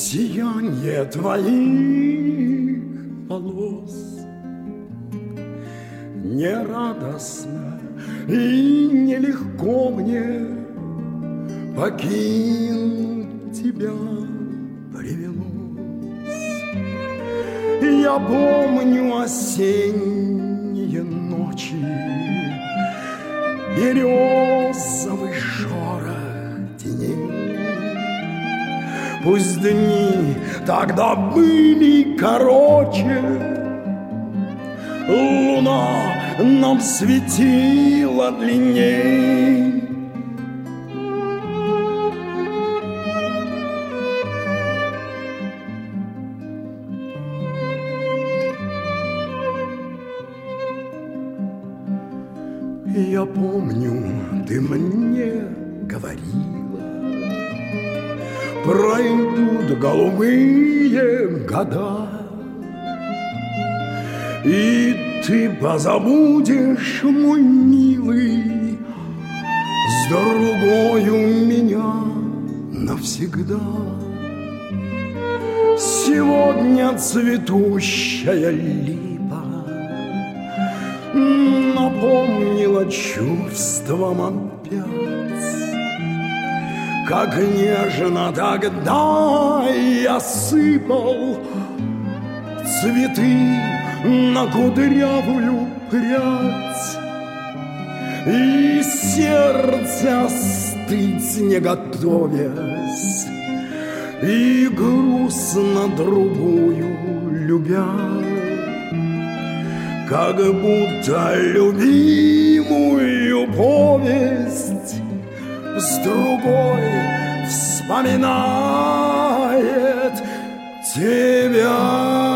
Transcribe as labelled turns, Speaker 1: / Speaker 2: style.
Speaker 1: сияние твоих волос. Нерадостно и нелегко мне покинуть тебя привелось. Я помню осенние ночи, березовый шорох теней. Пусть дни тогда были короче, луна нам светила длинней. Я помню, ты мне говорила, пройдут голубые года, и ты позабудешь, мой милый, с другою меня навсегда. Сегодня цветущая липа напомнила чувством опять, как нежно тогда я сыпал цветы на кудрявую прядь, и сердце остыть не готовясь, и грустно другую любя, как будто любимую повесть с другой вспоминает тебя.